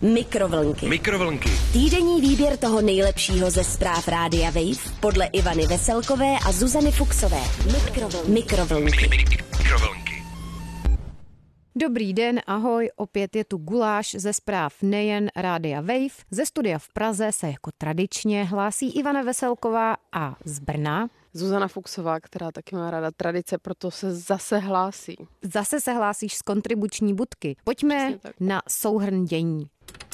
Mikrovlnky. Týdenní výběr toho nejlepšího ze zpráv Rádia Wave podle Ivany Veselkové a Zuzany Fuksové. Mikrovlnky. Dobrý den, ahoj, opět je tu Guláš ze zpráv nejen Rádia Wave. Ze studia v Praze se jako tradičně hlásí Ivana Veselková a z Brna Zuzana Fuksová, která taky má ráda tradice, proto se zase hlásí. Zase se hlásíš z kontribuční budky. Pojďme na souhrn dění.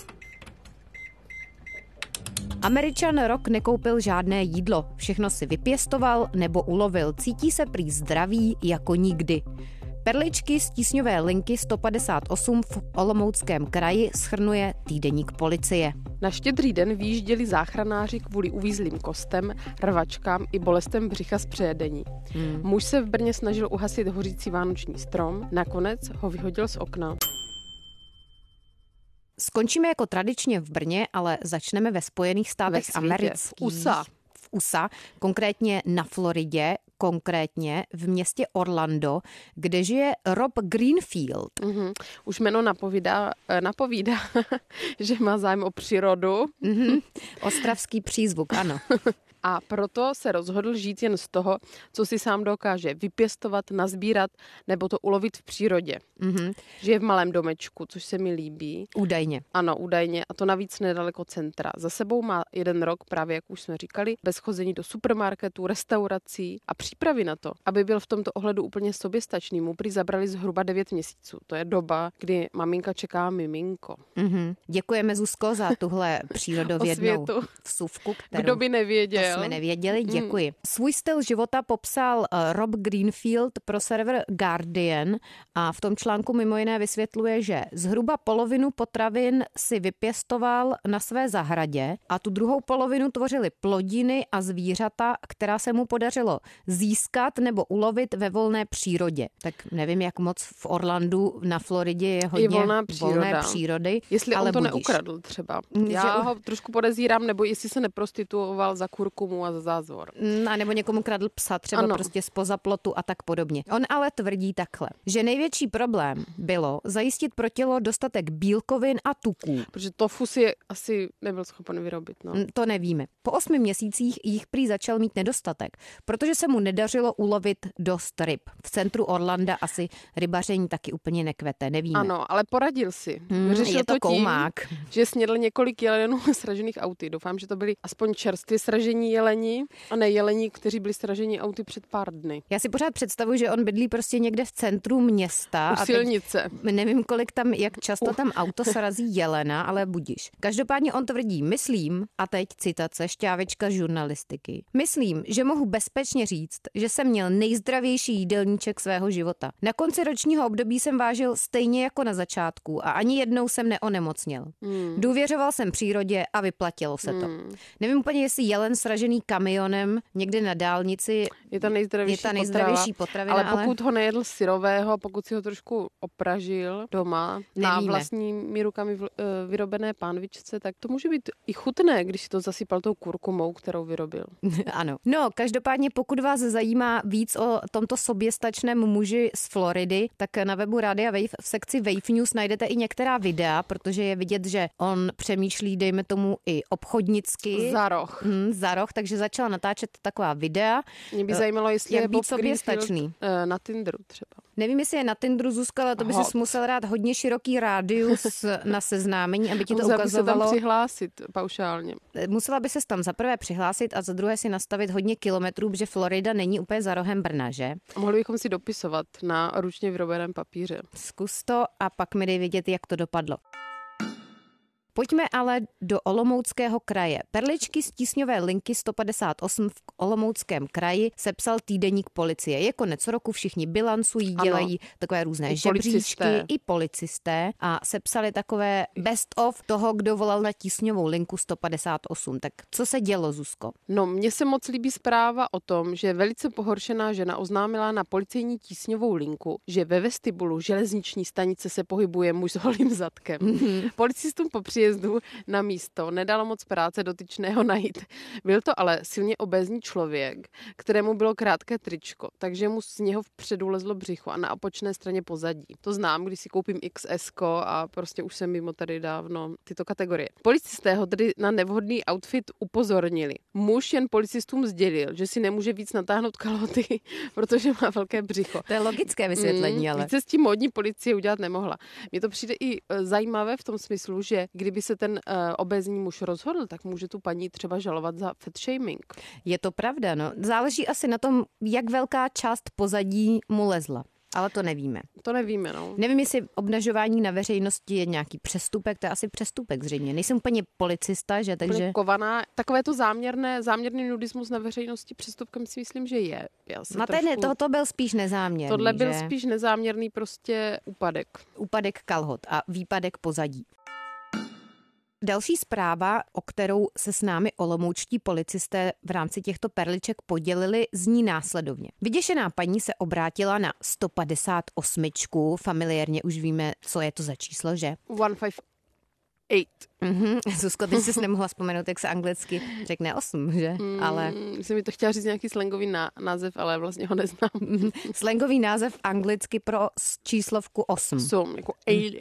Američan rok nekoupil žádné jídlo. Všechno si vypěstoval nebo ulovil. Cítí se prý zdravý jako nikdy. Perličky z tísňové linky 158 v Olomouckém kraji shrnuje týdeník policie. Na Štědrý den vyjížděli záchranáři kvůli uvízlým kostem, rvačkám i bolestem břicha z přejedení. Muž se v Brně snažil uhasit hořící vánoční strom, nakonec ho vyhodil z okna. Skončíme jako tradičně v Brně, ale začneme ve Spojených státech amerických. V USA, konkrétně na Floridě, konkrétně v městě Orlando, kde žije Rob Greenfield. Už jméno napovídá, že má zájem o přírodu. Ostravský přízvuk, ano. A proto se rozhodl žít jen z toho, co si sám dokáže vypěstovat, nazbírat nebo to ulovit v přírodě. Žije v malém domečku, což se mi líbí. Údajně. Ano, údajně. A to navíc nedaleko centra. Za sebou má 1 rok, právě jak už jsme říkali, bez chození do supermarketů, restaurací a přípravy na to, aby byl v tomto ohledu úplně soběstačný. Mu prý zabrali zhruba 9 měsíců. To je doba, kdy maminka čeká miminko. Děkujeme, Zuzko, za tuhle přírodovědnou vsuvku, kterou... Kdo by nevěděl? To jsme nevěděli, děkuji. Svůj styl života popsal Rob Greenfield pro server Guardian a v tom článku mimo jiné vysvětluje, že zhruba polovinu potravin si vypěstoval na své zahradě a tu druhou polovinu tvořily plodiny a zvířata, která se mu podařilo získat nebo ulovit ve volné přírodě. Tak nevím, jak moc v Orlandu na Floridě je hodně volné přírody. Jestli ale on to budíš. neukradl třeba. Já ho trošku podezírám, nebo jestli se neprostituoval za kurkumu a za zázvor. A nebo někomu kradl psa třeba prostě zpoza plotu a tak podobně. On ale tvrdí takhle, že největší problém bylo zajistit pro tělo dostatek bílkovin a tuků. Protože tofu si asi nebyl schopen vyrobit. No. To nevíme. Po 8 měsících jich prý začal mít nedostatek, protože se mu nedařilo ulovit dost ryb. V centru Orlanda asi rybaření taky úplně nekvete, nevíme. Ano, ale poradil si. Vyřešil je to koumák. Tím, že snědl několik jelenů sražených auty. Doufám, že to byli aspoň čerstvě sražení jeleni a ne jeleni, kteří byli sraženi auty před pár dny. Já si pořád představuji, že on bydlí prostě někde v centru města. U silnice. Nevím, jak často tam auto srazí jelena, ale budiš. Každopádně on tvrdí, myslím, a teď citace, šťávečka žurnalistiky. Myslím, že mohu bezpečně říct, že jsem měl nejzdravější jídelníček svého života. Na konci ročního období jsem vážil stejně jako na začátku a ani jednou jsem neonemocněl. Důvěřoval jsem přírodě a vyplatilo se to. Nevím úplně, jestli jelen sražený kamionem někde na dálnici je ta nejzdravější potravina. Ale pokud ho nejedl syrového, pokud si ho trošku opražil doma na vlastními rukami vyrobené pánvičce, tak to může být i chutné, když si to zasypal tou kurkumou, kterou vyrobil. Ano. No, každopádně pokud vás zajímá víc o tomto soběstačném muži z Floridy, tak na webu Rádia Wave v sekci Wave News najdete i některá videa, protože je vidět, že on přemýšlí, dejme tomu, i obchodnicky. Za roh, takže začal natáčet taková videa. Mě by zajímalo, jestli jak je být soběstačný. Na Tinderu třeba. Nevím, jestli je na Tinderu, Zuzka, ale to by si musel rád hodně široký rádius na seznámení, aby ti to ukazovalo. Musela by se tam přihlásit paušálně. Musela by se tam za prvé přihlásit a za druhé si nastavit hodně kilometrů, protože Florida není úplně za rohem Brna, že? A mohli bychom si dopisovat na ručně vyrobeném papíře. Zkus to a pak mi dej vědět, jak to dopadlo. Pojďme ale do Olomouckého kraje. Perličky z tísňové linky 158 v Olomouckém kraji sepsal týdeník policie. Je konec roku, všichni bilancují, dělají takové různé žebříčky, i policisté a sepsali takové best of toho, kdo volal na tísňovou linku 158. Tak co se dělo, Zuzko? No, mně se moc líbí zpráva o tom, že velice pohoršená žena oznámila na policejní tísňovou linku, že ve vestibulu železniční stanice se pohybuje muž s holým zadkem. Policistům po příjezdu na místo nedalo moc práce dotyčného najít. Byl to ale silně obézní člověk, kterému bylo krátké tričko, takže mu z něho vpředu lezlo břicho a na opočné straně pozadí. To znám, když si koupím XS a prostě už jsem mimo tady dávno tyto kategorie. Policisté ho tedy na nevhodný outfit upozornili. Muž jen policistům sdělil, že si nemůže víc natáhnout kalhoty, protože má velké břicho. To je logické vysvětlení, ale... Více s tím módní policie udělat nemohla. Mně to přijde i zajímavé v tom smyslu, že kdyby se ten obézní muž rozhodl, tak může tu paní třeba žalovat za fat shaming. Je to pravda, no. Záleží asi na tom, jak velká část pozadí mu lezla. Ale to nevíme. To nevíme, no. Nevím, jestli obnažování na veřejnosti je nějaký přestupek, to je asi přestupek zřejmě. Nejsem úplně policista, že, takže... Úplně kovaná. Takové to záměrný nudismus na veřejnosti přestupkem si myslím, že je. To byl spíš nezáměrný. Tohle byl že? Spíš nezáměrný prostě úpadek. Úpadek kalhot a výpadek pozadí. Další zpráva, o kterou se s námi olomoučtí policisté v rámci těchto perliček podělili, zní následovně. Vyděšená paní se obrátila na 158. Familiérně už víme, co je to za číslo, že? 158. Zuzko, teď jsi nemohla vzpomenout, jak se anglicky řekne 8, že? Ale... Jsem mi to chtěla říct nějaký slangový název, ale vlastně ho neznám. Slangový název anglicky pro číslovku 8. Jako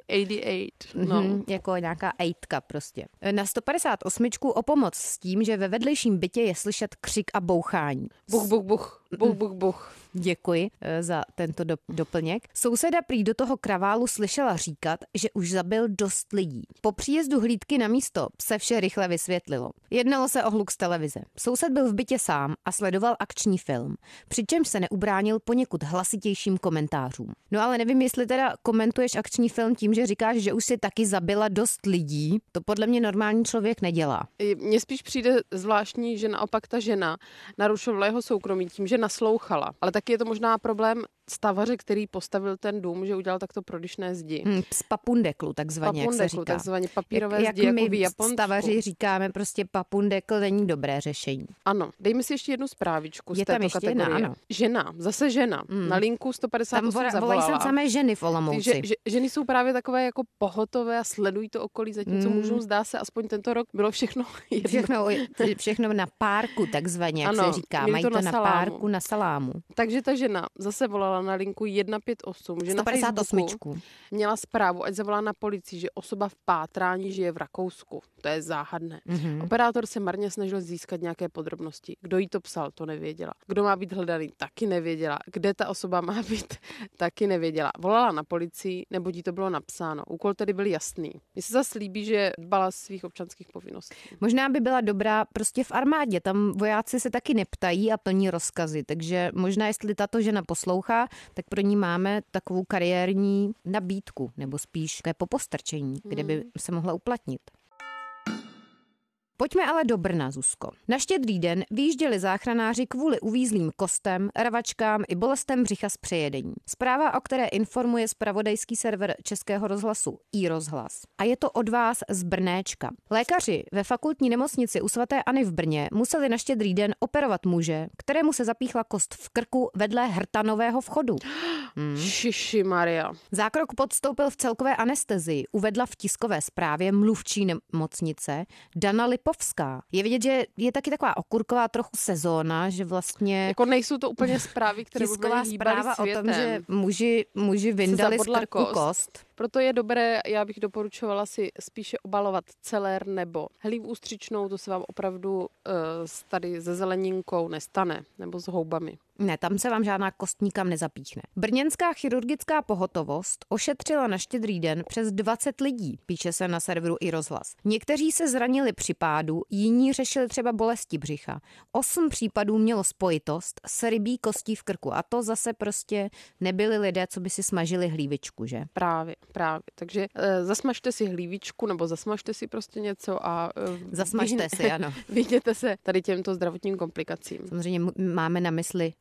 88. No. Jako nějaká ejtka prostě. Na 158 o pomoc s tím, že ve vedlejším bytě je slyšet křik a bouchání. Buch, buch, buch. Buch, buch, buch. Děkuji za tento doplněk. Souseda prý do toho kraválu slyšela říkat, že už zabil dost lidí. Po příjezdu hlídky na místo se vše rychle vysvětlilo. Jednalo se o hluk z televize. Soused byl v bytě sám a sledoval akční film, přičemž se neubránil poněkud hlasitějším komentářům. No ale nevím, jestli teda komentuješ akční film tím, že říkáš, že už si taky zabila dost lidí. To podle mě normální člověk nedělá. Mně spíš přijde zvláštní, že naopak ta žena narušovala jeho soukromí tím, že naslouchala. Ale taky je to možná problém stavaře, který postavil ten dům, že udělal takto prodyšné zdi. Z papundeklu, takzvaně, jak se říká. Takzvaně papírové jak zdi, jako my v Japonsku. Stavaři říkáme, prostě papundekl není dobré řešení. Ano, dejme si ještě jednu zprávičku je z této kategorie. Ano. Zase žena. Na linku 158 zavolala. Volají se samé ženy v Olomouci. Ženy jsou právě takové jako pohotové a sledují to okolí, zatímco mužům zdá se, aspoň tento rok bylo všechno jedno. Všechno na párku, takzvaně, jak se říká. Mají to na párku, na salámu. Takže ta žena zase volala na linku 158, že 158. na Facebooku měla zprávu, ať zavolá na policii, že osoba v pátrání žije v Rakousku. To je záhadné. Operátor se marně snažil získat nějaké podrobnosti. Kdo jí to psal, to nevěděla. Kdo má být hledaný, taky nevěděla. Kde ta osoba má být, taky nevěděla. Volala na policii, nebo jí to bylo napsáno. Úkol tedy byl jasný. Mně se zase líbí, že dbala svých občanských povinností. Možná by byla dobrá prostě v armádě. Tam vojáci se taky neptají a plní rozkazy. Takže možná, jestli tato žena poslouchá, tak pro ní máme takovou kariérní nabídku, nebo spíš také popostrčení, kde by se mohla uplatnit. Pojďme ale do Brna, Zuzko. Na Štědrý den vyjížděli záchranáři kvůli uvízlým kostem, rvačkám i bolestem břicha z přejedení. Zpráva, o které informuje zpravodajský server Českého rozhlasu iRozhlas. A je to od vás z Brnéčka. Lékaři ve fakultní nemocnici u sv. Anny v Brně museli na Štědrý den operovat muže, kterému se zapíchla kost v krku vedle hrtanového vchodu. Šiši Maria. Zákrok podstoupil v celkové anestezii, uvedla v tiskové zprávě mluvčí nemocnice Dana Lipovská. Je vidět, že je taky taková okurková trochu sezóna, že vlastně... Jako nejsou to úplně zprávy, které tisková zpráva světem. O tom, že muži vyndali z krku kost. Proto je dobré, já bych doporučovala si spíše obalovat celer nebo hlívu ústřičnou, to se vám opravdu tady se zeleninkou nestane, nebo s houbami. Ne, tam se vám žádná kost nikam nezapíchne. Brněnská chirurgická pohotovost ošetřila na Štědrý den přes 20 lidí, píše se na serveru iRozhlas. Někteří se zranili při pádu, jiní řešili třeba bolesti břicha. 8 případů mělo spojitost s rybí kostí v krku a to zase prostě nebyli lidé, co by si smažili hlívičku, že? Právě. Takže zasmažte si hlívičku nebo zasmažte si prostě něco a... Zasmažte si, ano. Vyhněte se tady těmto zdravotním komplikacím. Samozřejmě máme na mysli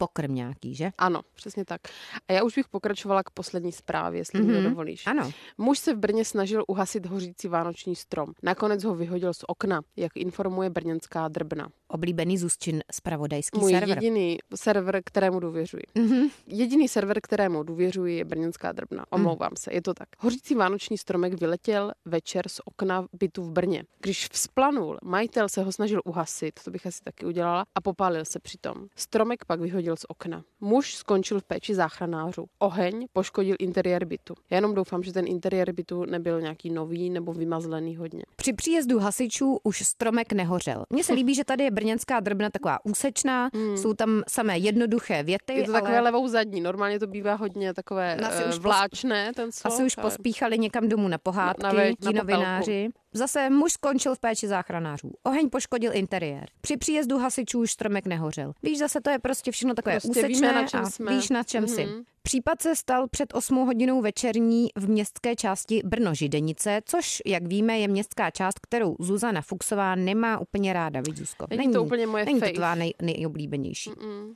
pokrm nějaký, že? Ano, přesně tak. A já už bych pokračovala k poslední zprávě, jestli mi to dovolíš. Ano. Muž se v Brně snažil uhasit hořící vánoční strom. Nakonec ho vyhodil z okna, jak informuje brněnská Drbna. Oblíbený Zuzčin zpravodajský Můj server. jediný server, kterému důvěřuji. Jediný server, kterému důvěřuji, je brněnská Drbna. Omlouvám se, je to tak. Hořící vánoční stromek vyletěl večer z okna bytu v Brně. Když vzplanul, majitel se ho snažil uhasit, to bych asi taky udělala, a popálil se přitom. Stromek pak vyhodil z okna. Muž skončil v péči záchranářů. Oheň poškodil interiér bytu. Já jenom doufám, že ten interiér bytu nebyl nějaký nový nebo vymazlený hodně. Při příjezdu hasičů už stromek nehořel. Mně se líbí, že tady je brněnská Drbna taková úsečná, jsou tam samé jednoduché věty. Je to takové levou zadní, normálně to bývá hodně takové vláčné, ten slov. Asi už pospíchali někam domů na pohádky, ti novináři. Zase muž skončil v péči záchranářů. Oheň poškodil interiér. Při příjezdu hasičů už stromek nehořel. Víš, zase to je prostě všechno takové úsečné víme, na čem a jsme. víš, na čem si. Případ se stal před 8 hodinou večerní v městské části Brno-Židenice, což, jak víme, je městská část, kterou Zuzana Fuchsová nemá úplně ráda, vidíš, Zuzko. Není to úplně moje Není fave. to tvá nejoblíbenější.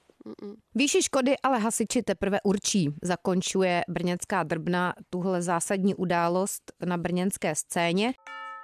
Výši škody ale hasiči teprve určí, zakončuje brněnská Drbna tuhle zásadní událost na brněnské scéně.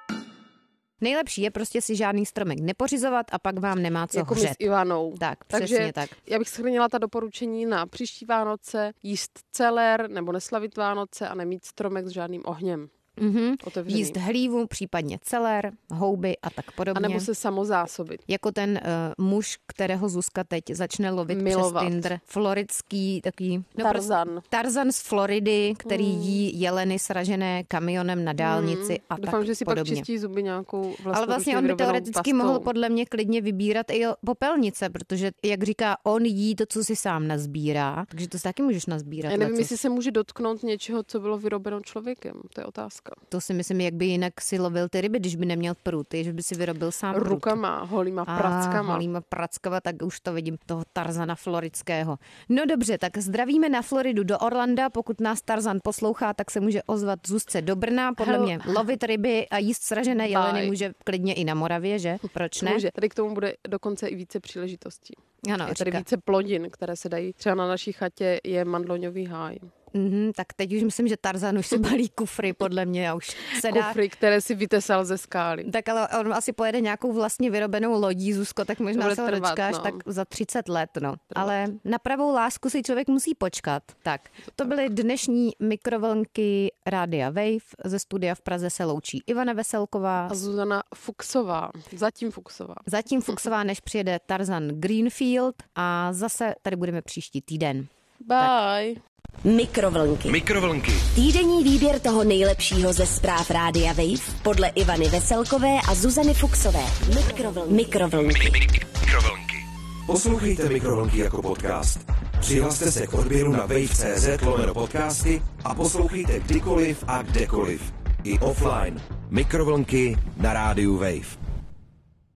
Nejlepší je prostě si žádný stromek nepořizovat a pak vám nemá co jako hřet. my s Ivanou. Tak, takže přesně tak. Já bych shrnula ta doporučení na příští Vánoce, jíst celer nebo neslavit Vánoce a nemít stromek s žádným ohněm. Jíst hlívu, případně celer, houby a tak podobně. A nebo se samozásobit. Jako ten muž, kterého Zuzka teď začne lovit Milovat. přes Tinder. Floridský takový... Tarzan. Tarzan z Floridy, který jí jeleny sražené kamionem na dálnici a Doufám, tak že si podobně. pak čistí zuby nějakou Ale vlastně on by teoreticky mohl podle mě klidně vybírat i popelnice, protože, jak říká, on jí to, co si sám nazbírá, takže to si taky můžeš nazbírat. Já nevím, lecos. jestli se může dotknout něčeho, co bylo vyrobeno člověkem. To je otázka. To si myslím, jak by jinak si lovil ty ryby, když by neměl pruty, že by si vyrobil sám prut. Rukama, holýma prackama. Holýma prackama, tak už to vidím, toho Tarzana floridského. No dobře, tak zdravíme na Floridu do Orlanda, pokud nás Tarzan poslouchá, tak se může ozvat Zuzce do Brna, podle mě lovit ryby a jíst sražené jeleny může klidně i na Moravě, že? Proč ne? Může. Tady k tomu bude dokonce i více příležitostí. Ano, je tady více plodin, které se dají. Třeba na naší chatě je mandloňový háj. Tak teď už myslím, že Tarzan už si balí kufry, podle mě, a už se dá... Kufry, které si vytesal ze skály. Tak ale on asi pojede nějakou vlastně vyrobenou lodí, Zuzko, tak možná se ho dočkáš tak za 30 let, no. Ale na pravou lásku si člověk musí počkat. Tak, to byly dnešní mikrovlnky Rádia Wave. Ze studia v Praze se loučí Ivana Veselková. A Zuzana Fuchsová. Zatím Fuchsová, než přijede Tarzan Greenfield a zase tady budeme příští týden. Bye. Tak. Mikrovlnky. Týdenní výběr toho nejlepšího ze zpráv Rádia Wave podle Ivany Veselkové a Zuzany Fuchsové. Mikrovlnky. Poslouchejte Mikrovlnky jako podcast. Přihlaste se k odběru na wave.cz/podcasty a poslouchejte kdykoliv a kdekoliv. I offline. Mikrovlnky na rádiu Wave.